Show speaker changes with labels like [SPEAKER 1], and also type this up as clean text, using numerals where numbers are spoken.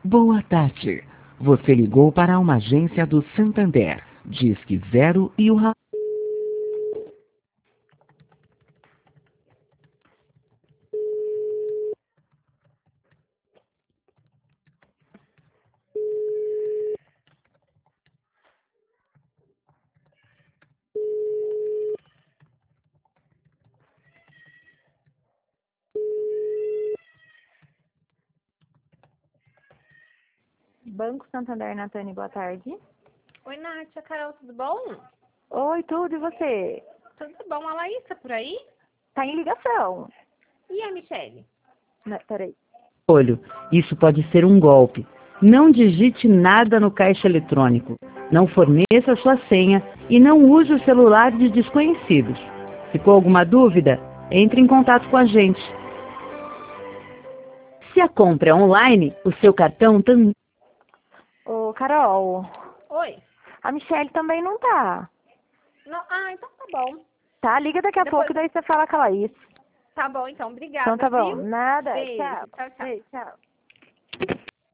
[SPEAKER 1] Boa tarde. Você ligou para uma agência do Santander. Disque 0 e o
[SPEAKER 2] Banco Santander, Natane, boa tarde.
[SPEAKER 3] Oi, Nátia, Carol, tudo bom?
[SPEAKER 2] Oi, tudo, e você?
[SPEAKER 3] Tudo bom. A Laís tá por aí?
[SPEAKER 2] Tá em ligação.
[SPEAKER 3] E a Michele?
[SPEAKER 2] Peraí.
[SPEAKER 1] olho. Isso pode ser um golpe. Não digite nada no caixa eletrônico. Não forneça sua senha e não use o celular de desconhecidos. Ficou alguma dúvida? Entre em contato com a gente. Se a compra é online, o seu cartão também.
[SPEAKER 2] Ô, Carol,
[SPEAKER 3] Oi.
[SPEAKER 2] a Michelle também não tá.
[SPEAKER 3] Não, então tá bom.
[SPEAKER 2] Tá? Liga daqui a
[SPEAKER 3] Depois-
[SPEAKER 2] pouco, daí você fala com a Laís.
[SPEAKER 3] Tá bom, então. Obrigada,
[SPEAKER 2] Então tá bom.
[SPEAKER 3] viu?
[SPEAKER 2] Nada.
[SPEAKER 3] Beijo.
[SPEAKER 2] Tchau.
[SPEAKER 3] Tchau, tchau.
[SPEAKER 2] Beijo, tchau.